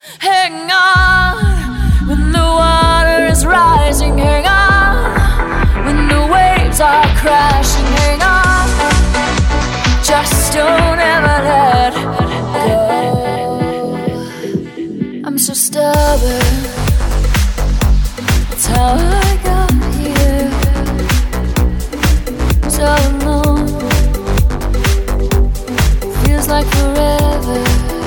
Hang on when the water is rising. Hang on when the waves are crashing. Hang on, just don't ever let go. I'm so stubborn, that's how I got here. So alone, feels like forever.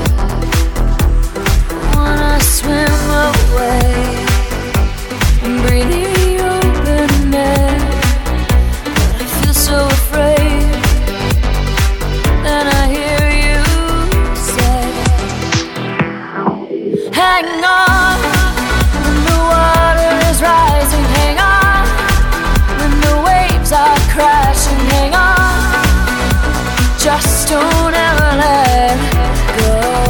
Wanna swim away and breathe the open air, but I feel so afraid. Then I hear you say, hang on when the water is rising. Hang on when the waves are crashing. Hang on, just don't ever let go.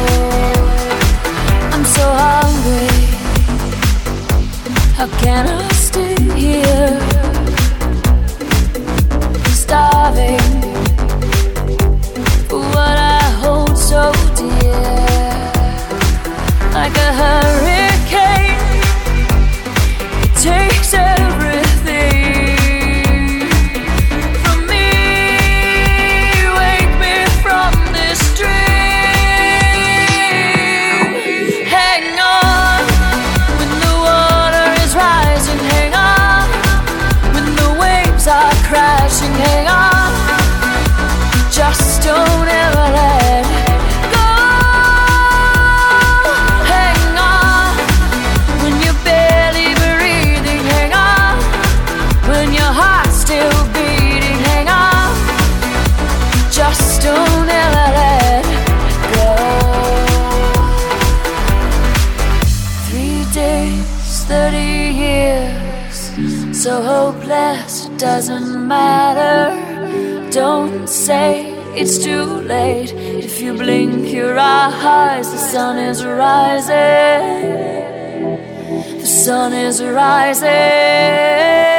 So hungry, how can I stay here? Starving for what I hold so dear. Like a hurricane, it takes everything from me. Wake me from this dream. Crashing, hang on, just don't ever let go. Hang on when you're barely breathing. Hang on when your heart's still beating. Hang on, just don't ever let go. 3 days, 30 years, so hopeless, it doesn't matter. Don't say it's too late. If you blink your eyes, the sun is rising. The sun is rising.